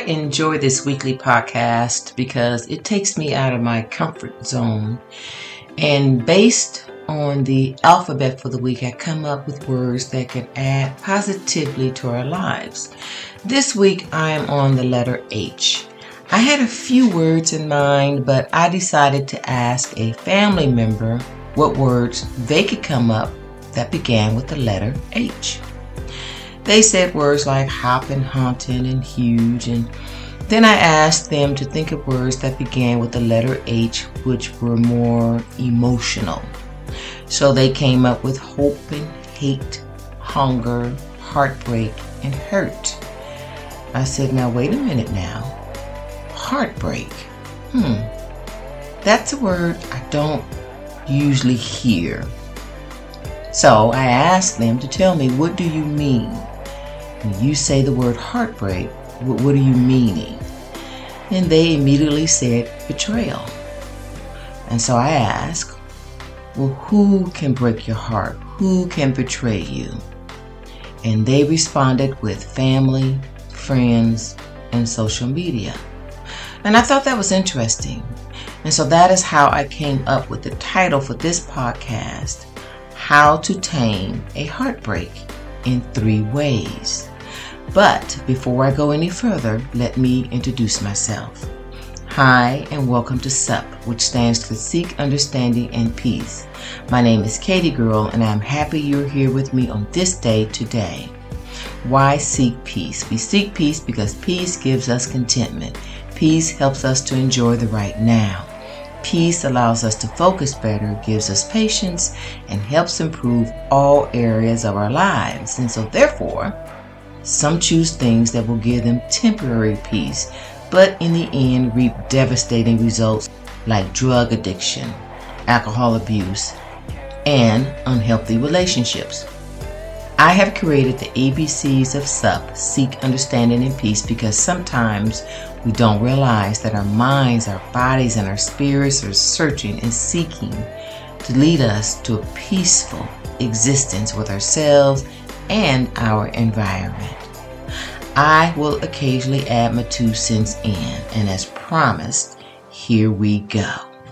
enjoy this weekly podcast because it takes me out of my comfort zone. And based on the alphabet for the week, I come up with words that can add positively to our lives. This week, I am on the letter H. I had a few words in mind, but I decided to ask a family member what words they could come up that began with the letter H. They said words like hopping, haunting, and huge, and then I asked them to think of words that began with the letter H, which were more emotional. So they came up with hope and hate, hunger, heartbreak, and hurt. I said, now wait a minute now. Heartbreak. That's a word I don't usually hear. So I asked them to tell me, what do you mean? When you say the word heartbreak, what are you meaning? And they immediately said betrayal. And so I asked, well, who can break your heart? Who can betray you? And they responded with family, friends, and social media. And I thought that was interesting. And so that is how I came up with the title for this podcast, How to Tame a Heartbreak in 3 Ways. But before I go any further, let me introduce myself. Hi, and welcome to SUP, which stands for Seek Understanding and Peace. My name is Katie Girl, and I'm happy you're here with me on this day today. Why seek peace? We seek peace because peace gives us contentment. Peace helps us to enjoy the right now. Peace allows us to focus better, gives us patience, and helps improve all areas of our lives. And so therefore, some choose things that will give them temporary peace, but in the end reap devastating results like drug addiction, alcohol abuse, and unhealthy relationships. I have created the ABCs of SUP, Seek Understanding and Peace, because sometimes we don't realize that our minds, our bodies, and our spirits are searching and seeking to lead us to a peaceful existence with ourselves and our environment. I will occasionally add my 2 cents in, and as promised, here we go.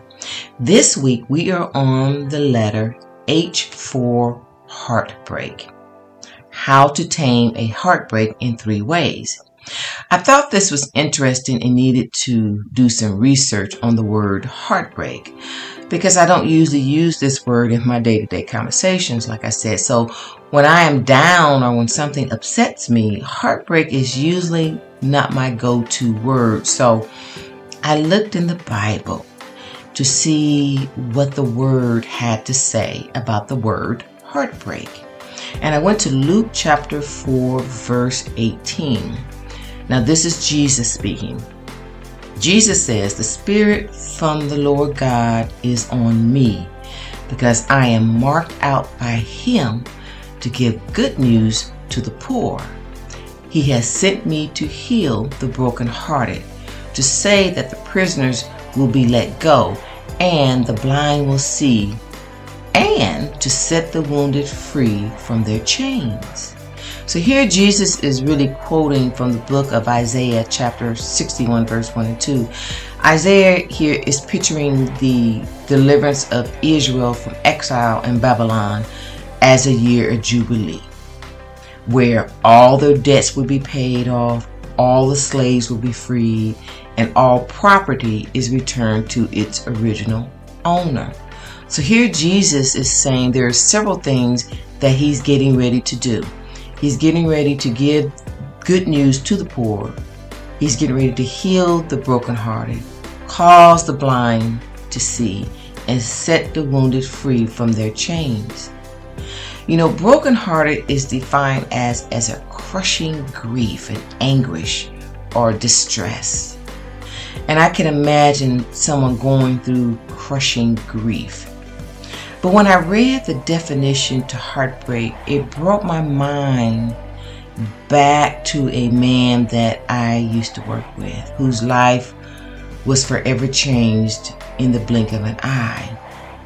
This week we are on the letter H for heartbreak. How to tame a heartbreak in 3 ways. I thought this was interesting and needed to do some research on the word heartbreak because I don't usually use this word in my day-to-day conversations, like I said. So when I am down or when something upsets me, heartbreak is usually not my go-to word. So I looked in the Bible to see what the word had to say about the word heartbreak. And I went to Luke chapter 4, verse 18. Now this is Jesus speaking. Jesus says, the Spirit from the Lord God is on me because I am marked out by Him to give good news to the poor. He has sent me to heal the brokenhearted, to say that the prisoners will be let go and the blind will see, and to set the wounded free from their chains. So here Jesus is really quoting from the book of Isaiah chapter 61 verse 1 and 2. Isaiah here is picturing the deliverance of Israel from exile in Babylon as a year of Jubilee, where all their debts would be paid off, all the slaves will be freed, and all property is returned to its original owner. So here Jesus is saying there are several things that He's getting ready to do. He's getting ready to give good news to the poor. He's getting ready to heal the brokenhearted, cause the blind to see, and set the wounded free from their chains. You know, brokenhearted is defined as a crushing grief and anguish or distress. And I can imagine someone going through crushing grief. But when I read the definition to heartbreak, it brought my mind back to a man that I used to work with, whose life was forever changed in the blink of an eye.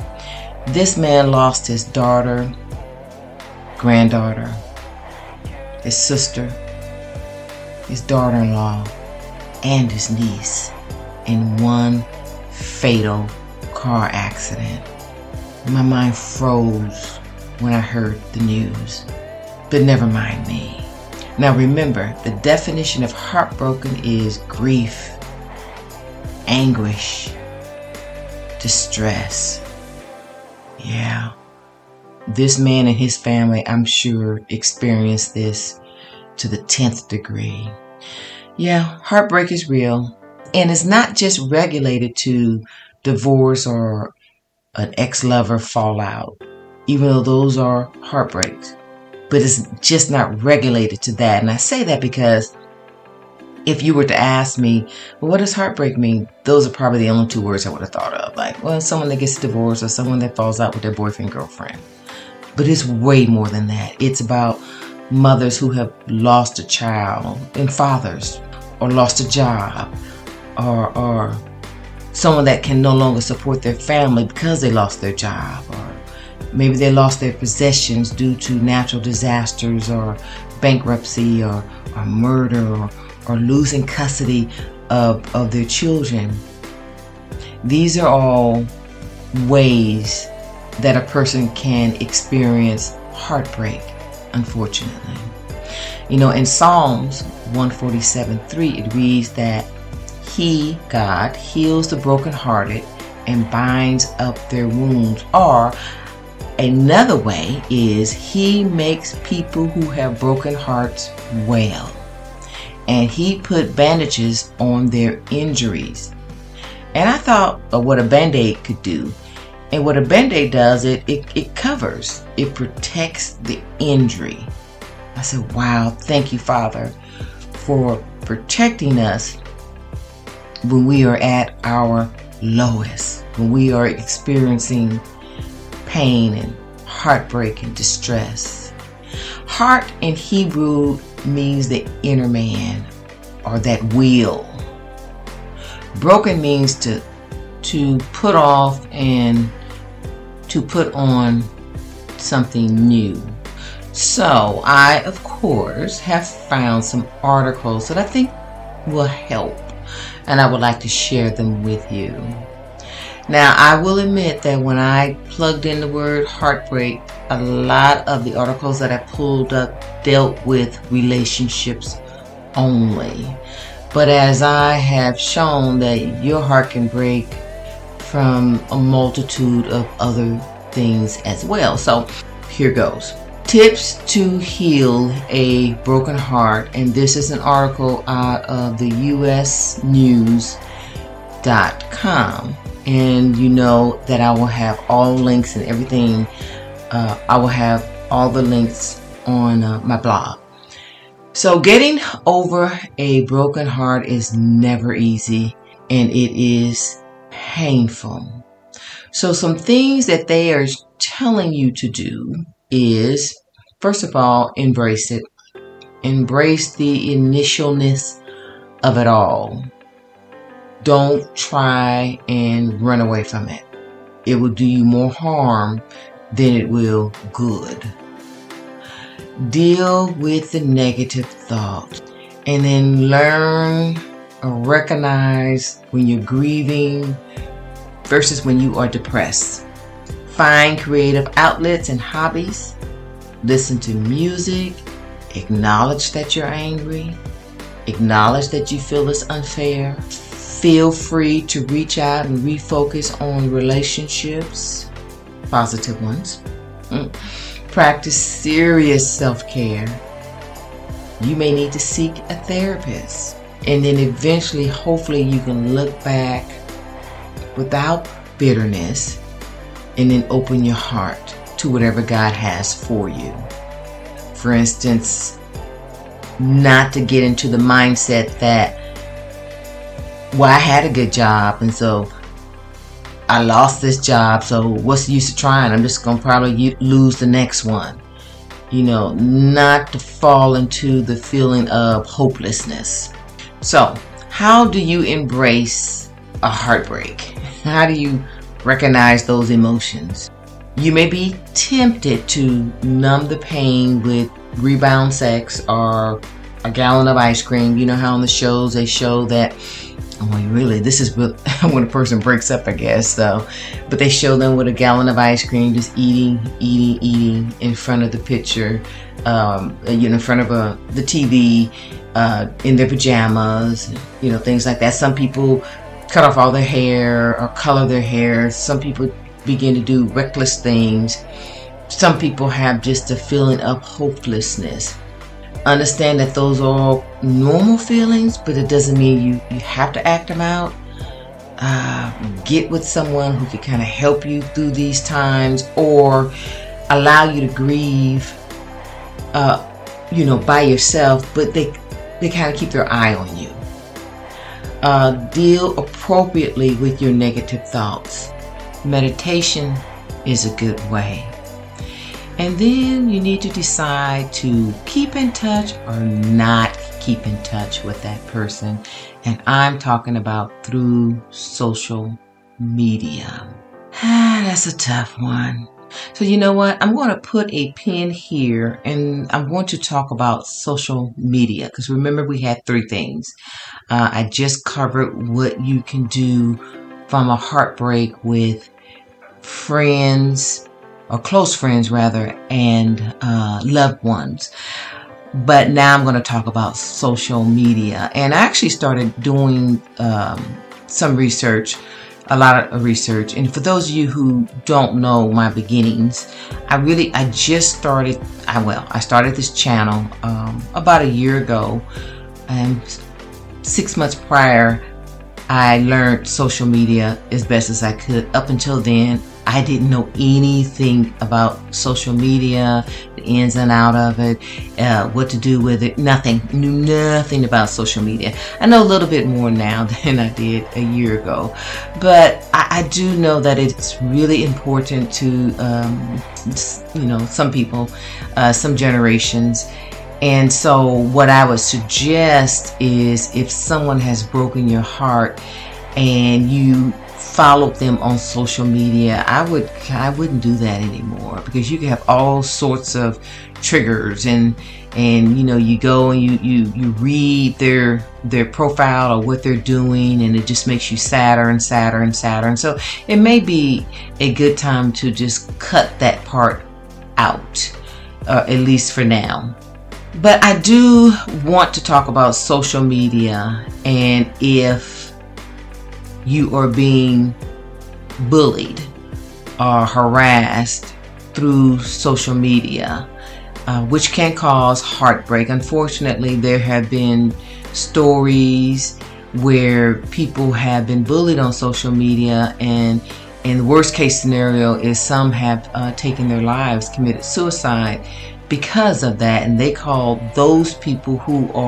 This man lost his daughter, granddaughter, his sister, his daughter-in-law, and his niece in one fatal car accident. My mind froze when I heard the news. But never mind me. Now remember, the definition of heartbroken is grief, anguish, distress. Yeah. This man and his family, I'm sure, experienced this to the 10th degree. Yeah, heartbreak is real. And it's not just regulated to divorce or an ex-lover fallout, even though those are heartbreaks. But it's just not regulated to that. And I say that because if you were to ask me, well, what does heartbreak mean? Those are probably the only two words I would have thought of. Like, well, someone that gets divorced or someone that falls out with their boyfriend, girlfriend. But it's way more than that. It's about mothers who have lost a child, and fathers, or lost a job, or someone that can no longer support their family because they lost their job, or maybe they lost their possessions due to natural disasters or bankruptcy or murder or losing custody of their children. These are all ways that a person can experience heartbreak, unfortunately. You know, in Psalms 147:3, it reads that He, God, heals the brokenhearted and binds up their wounds. Or another way is He makes people who have broken hearts well. And He put bandages on their injuries. And I thought of what a Band-Aid could do. And what a Band-Aid does, it covers, it protects the injury. I said, wow, thank you, Father, for protecting us when we are at our lowest, when we are experiencing pain and heartbreak and distress. Heart in Hebrew means the inner man, or that will. Broken means to put off and to put on something new. So I, of course, have found some articles that I think will help, and I would like to share them with you. Now, I will admit that when I plugged in the word heartbreak, a lot of the articles that I pulled up dealt with relationships only. But as I have shown that your heart can break from a multitude of other things as well. So here goes. Tips to heal a broken heart. And this is an article out of the usnews.com. And you know that I will have all links and everything. I will have all the links on my blog. So getting over a broken heart is never easy, and it is painful. So some things that they are telling you to do is, first of all, embrace it. Embrace the initialness of it all. Don't try and run away from it. It will do you more harm than it will good. Deal with the negative thought, and then learn or recognize when you're grieving versus when you are depressed. Find creative outlets and hobbies. Listen to music. Acknowledge that you're angry. Acknowledge that you feel it's unfair. Feel free to reach out and refocus on relationships, positive ones. Practice serious self-care. You may need to seek a therapist. And then eventually, hopefully, you can look back without bitterness and then open your heart to whatever God has for you. For instance, not to get into the mindset that, well, I had a good job and so I lost this job, so what's the use of trying? I'm just going to probably lose the next one. You know, not to fall into the feeling of hopelessness. So, how do you embrace a heartbreak? How do you recognize those emotions? You may be tempted to numb the pain with rebound sex or a gallon of ice cream. You know how on the shows they show that, oh, really, this is when a person breaks up, I guess, though. But they show them with a gallon of ice cream, just eating in front of the picture, in front of the TV, in their pajamas, things like that. Some people cut off all their hair or color their hair. Some people begin to do reckless things. Some people have just a feeling of hopelessness. Understand that those are all normal feelings, but it doesn't mean you have to act them out. Get with someone who can kind of help you through these times, or allow you to grieve, by yourself, but they kind of keep their eye on you. Deal appropriately with your negative thoughts. Meditation is a good way. And then you need to decide to keep in touch or not keep in touch with that person. And I'm talking about through social media. That's a tough one. So you know what? I'm going to put a pin here, and I'm going to talk about social media, because remember we had 3 things. I just covered what you can do from a heartbreak with friends, or close friends rather, and loved ones. But now I'm going to talk about social media. And I actually started doing some research, a lot of research. And for those of you who don't know my beginnings, I started this channel about a year ago. And 6 months prior, I learned social media as best as I could. Up until then, I didn't know anything about social media, the ins and out of it, what to do with it, nothing. I knew nothing about social media. I know a little bit more now than I did a year ago. But I do know that it's really important to, some people, some generations. And so what I would suggest is, if someone has broken your heart and you followed them on social media, I wouldn't do that anymore, because you can have all sorts of triggers, and you go and you read their profile or what they're doing, and it just makes you sadder and sadder and sadder. And so it may be a good time to just cut that part out, at least for now. But I do want to talk about social media, and if you are being bullied or harassed through social media, which can cause heartbreak. Unfortunately, there have been stories where people have been bullied on social media, and in the worst case scenario is some have taken their lives, committed suicide because of that. And they call those people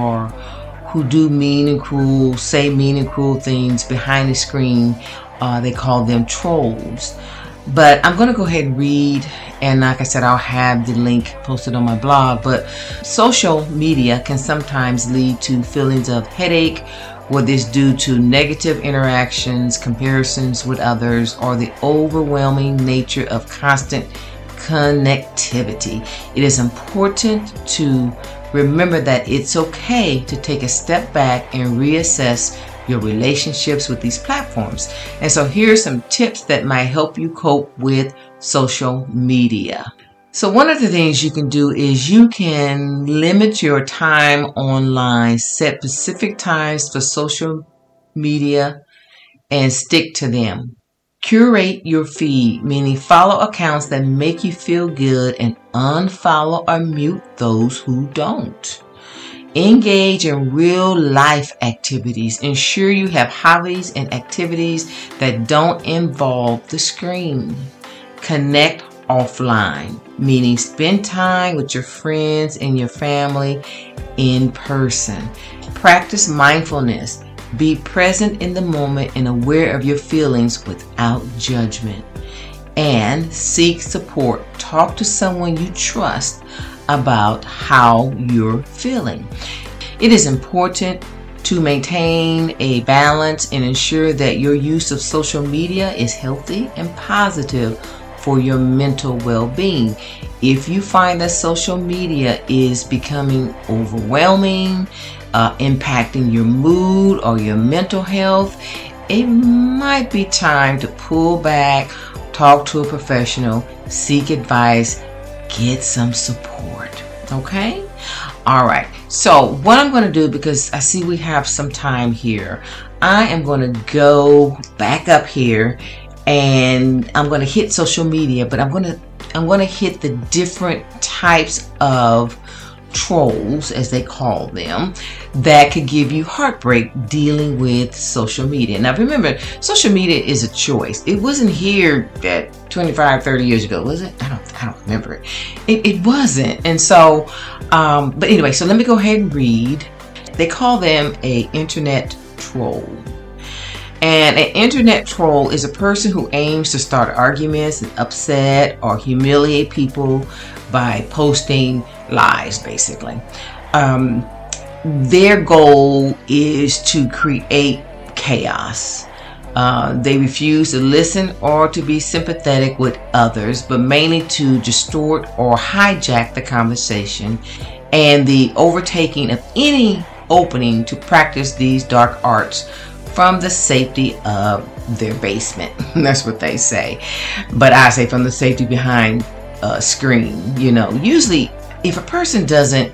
who do mean and cruel, say mean and cruel things behind the screen, they call them trolls. But I'm going to go ahead and read, and like I said, I'll have the link posted on my blog. But social media can sometimes lead to feelings of headache, whether it's due to negative interactions, comparisons with others, or the overwhelming nature of constant connectivity. It is important to remember that it's okay to take a step back and reassess your relationships with these platforms. And so here's some tips that might help you cope with social media. So one of the things you can do is you can limit your time online, set specific times for social media and stick to them. Curate your feed, meaning follow accounts that make you feel good and unfollow or mute those who don't. Engage in real life activities. Ensure you have hobbies and activities that don't involve the screen. Connect offline, meaning spend time with your friends and your family in person. Practice mindfulness. Be present in the moment and aware of your feelings without judgment. And seek support. Talk to someone you trust about how you're feeling. It is important to maintain a balance and ensure that your use of social media is healthy and positive for your mental well-being. If you find that social media is becoming overwhelming, impacting your mood or your mental health, it might be time to pull back, talk to a professional, seek advice, get some support. Okay? All right. So what I'm going to do, because I see we have some time here, I am going to go back up here and I'm going to hit social media, but I'm going to hit the different types of trolls, as they call them, that could give you heartbreak dealing with social media. Now remember, social media is a choice. It wasn't here that 25, 30 years ago, was it? I don't remember it. It wasn't. And so, but anyway, so let me go ahead and read. They call them a internet troll. And an internet troll is a person who aims to start arguments and upset or humiliate people by posting lies, basically. Their goal is to create chaos. They refuse to listen or to be sympathetic with others, but mainly to distort or hijack the conversation and the overtaking of any opening to practice these dark arts from the safety of their basement. That's what they say. But I say from the safety behind a screen. You know, usually if a person doesn't,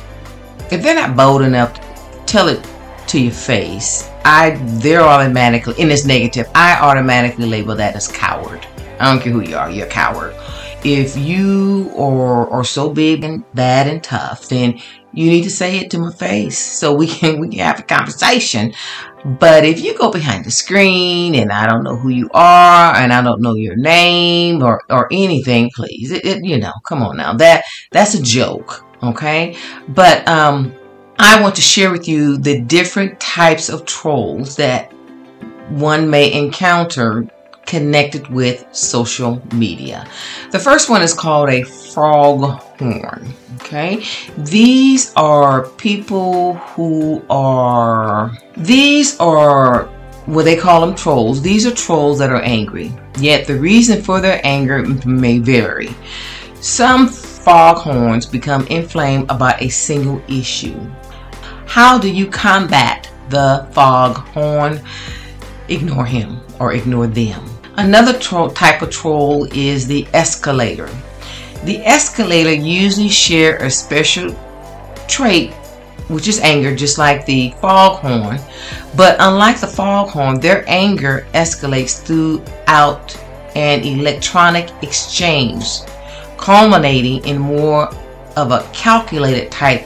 if they're not bold enough to tell it to your face, they're automatically, and it's negative, I automatically label that as coward. I don't care who you are, you're a coward. If you are so big and bad and tough, then you need to say it to my face so we can have a conversation. But if you go behind the screen and I don't know who you are and I don't know your name or anything, please, you know, come on now, that's a joke, okay? But I want to share with you the different types of trolls that one may encounter connected with social media. The first one is called a foghorn. Okay, these are people who are, well, they call them trolls. These are trolls that are angry, yet the reason for their anger may vary. Some foghorns become inflamed about a single issue. How do you combat the foghorn? Ignore him or ignore them. Another type of troll is the escalator. The escalator usually share a special trait, which is anger, just like the foghorn. But unlike the foghorn, their anger escalates throughout an electronic exchange, culminating in more of a calculated type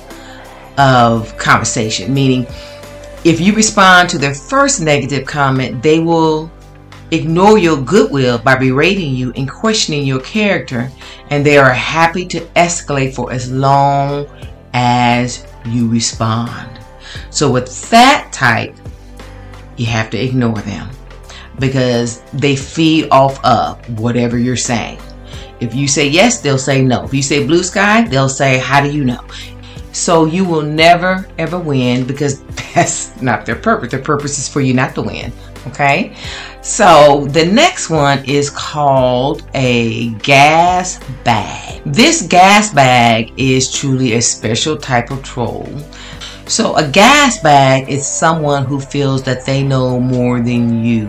of conversation. Meaning, if you respond to their first negative comment, they will ignore your goodwill by berating you and questioning your character, and they are happy to escalate for as long as you respond. So with that type, you have to ignore them because they feed off of whatever you're saying. If you say yes, they'll say no. If you say blue sky, they'll say, how do you know? So you will never ever win because that's not their purpose. Their purpose is for you not to win. Okay, so the next one is called a gas bag. This gas bag is truly a special type of troll. So a gas bag is someone who feels that they know more than you.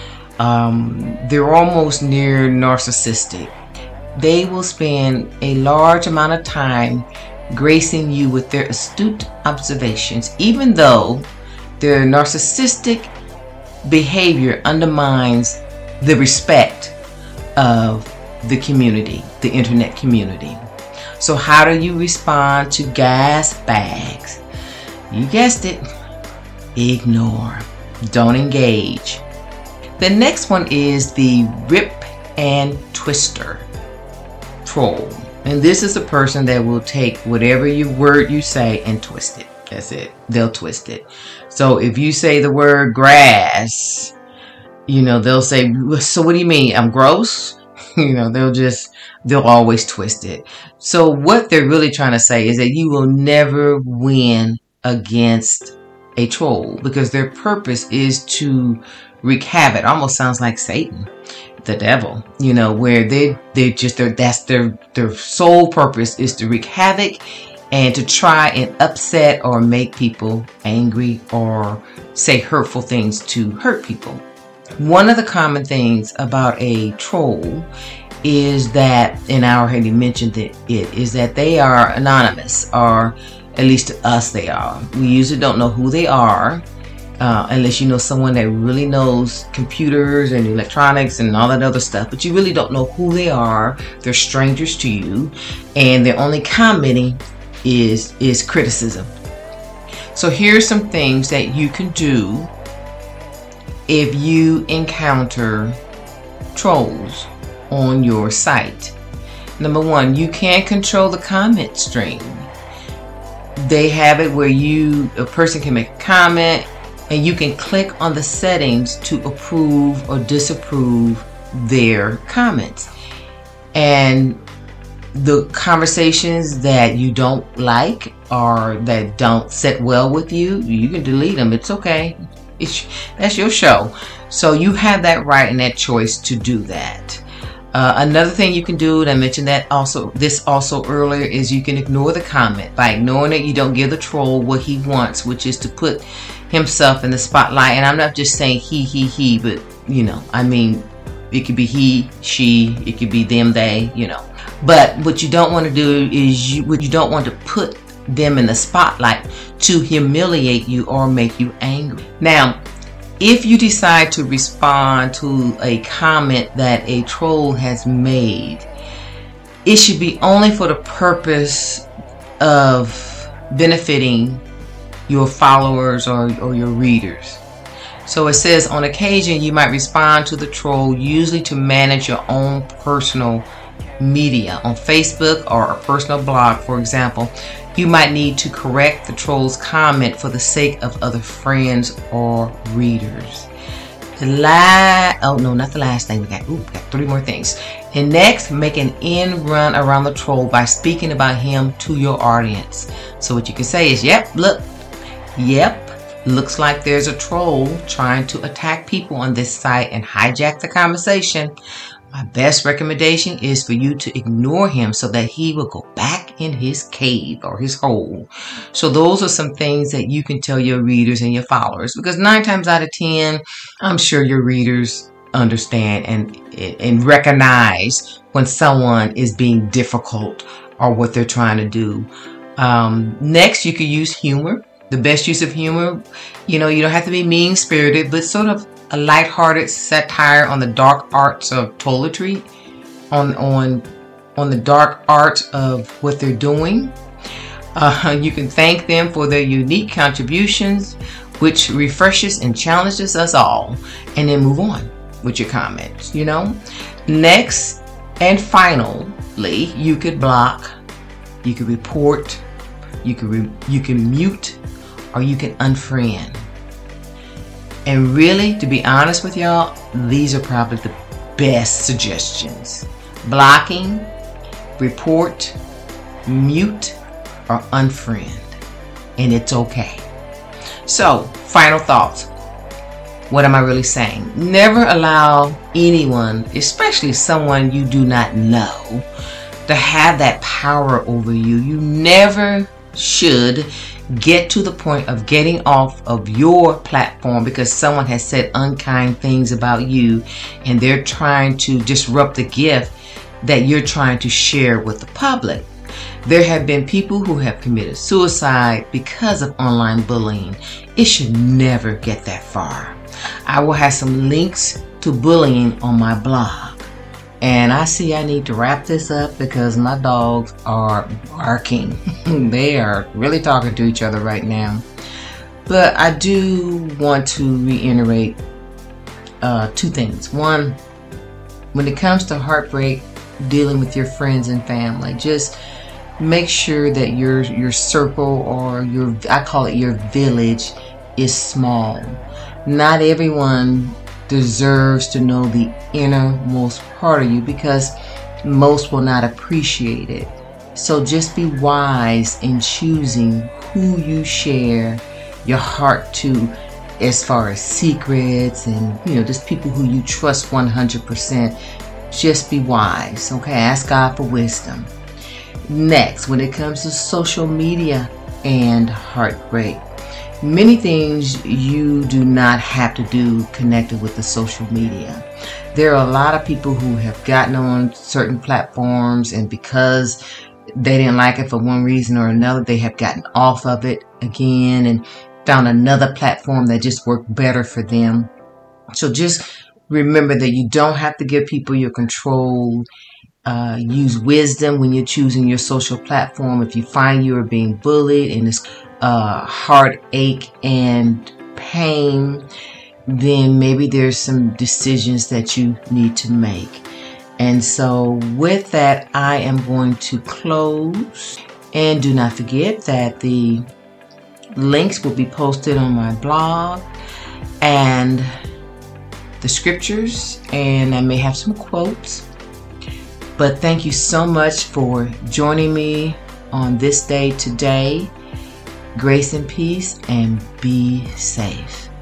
They're almost near narcissistic. They will spend a large amount of time gracing you with their astute observations, even though their narcissistic behavior undermines the respect of the community, the internet community. So how do you respond to gas bags? You guessed it. Ignore. Don't engage. The next one is the rip and twister troll. And this is a person that will take whatever word you say and twist it. That's it. They'll twist it. So if you say the word grass, you know, they'll say, so what do you mean? I'm gross? You know, they'll always twist it. So what they're really trying to say is that you will never win against a troll, because their purpose is to wreak havoc. Almost sounds like Satan, the devil, where that's their sole purpose is to wreak havoc and to try and upset or make people angry or say hurtful things to hurt people. One of the common things about a troll is that, and I already mentioned is that they are anonymous, or at least to us they are. We usually don't know who they are unless you know someone that really knows computers and electronics and all that other stuff, but you really don't know who they are. They're strangers to you, and their only commenting is criticism. So here's some things that you can do if you encounter trolls on your site. Number one, you can't control the comment stream. They have it where a person can make a comment and you can click on the settings to approve or disapprove their comments. And the conversations that you don't like or that don't sit well with you, you can delete them. It's okay. That's your show. So you have that right and that choice to do that. Another thing you can do, and I mentioned this also earlier, is you can ignore the comment. By ignoring it, you don't give the troll what he wants, which is to put himself in the spotlight. And I'm not just saying he, but I mean, it could be he, she, it could be them, they, But what you don't want to do is you don't want to put them in the spotlight to humiliate you or make you angry. Now, if you decide to respond to a comment that a troll has made, it should be only for the purpose of benefiting your followers or your readers. So it says, on occasion you might respond to the troll, usually to manage your own personal media on Facebook or a personal blog. For example, you might need to correct the troll's comment for the sake of other friends or readers. Not the last thing. We got 3 more things. And next, make an end run around the troll by speaking about him to your audience. So what you can say is, looks like there's a troll trying to attack people on this site and hijack the conversation. My best recommendation is for you to ignore him so that he will go back in his cave or his hole. So those are some things that you can tell your readers and your followers, because 9 times out of 10, I'm sure your readers understand and recognize when someone is being difficult or what they're trying to do. Next, you could use humor. The best use of humor, you don't have to be mean-spirited, but sort of a lighthearted satire on the dark arts of toiletry, on the dark art of what they're doing. You can thank them for their unique contributions, which refreshes and challenges us all, and then move on with your comments. Next and finally, you could block, you could report, you can mute, or you can unfriend. And really, to be honest with y'all, these are probably the best suggestions. Blocking, report, mute, or unfriend. And it's okay. So, final thoughts. What am I really saying? Never allow anyone, especially someone you do not know, to have that power over you. You never should get to the point of getting off of your platform because someone has said unkind things about you and they're trying to disrupt the gift that you're trying to share with the public. There have been people who have committed suicide because of online bullying. It should never get that far. I will have some links to bullying on my blog. And I see I need to wrap this up because my dogs are barking. They are really talking to each other right now. But I do want to reiterate 2 things. One, when it comes to heartbreak, dealing with your friends and family, just make sure that your circle or I call it your village is small. Not everyone deserves to know the innermost part of you because most will not appreciate it. So just be wise in choosing who you share your heart to as far as secrets and, just people who you trust 100%. Just be wise, okay? Ask God for wisdom. Next, when it comes to social media and heartbreak, many things you do not have to do connected with the social media. There are a lot of people who have gotten on certain platforms, and because they didn't like it for one reason or another, they have gotten off of it again and found another platform that just worked better for them. So just remember that you don't have to give people your control. Use wisdom when you're choosing your social platform. If you find you are being bullied and it's heartache and pain, then maybe there's some decisions that you need to make. And so with that, I am going to close. And do not forget that the links will be posted on my blog and the scriptures, and I may have some quotes. But thank you so much for joining me on this day today. Grace and peace, and be safe.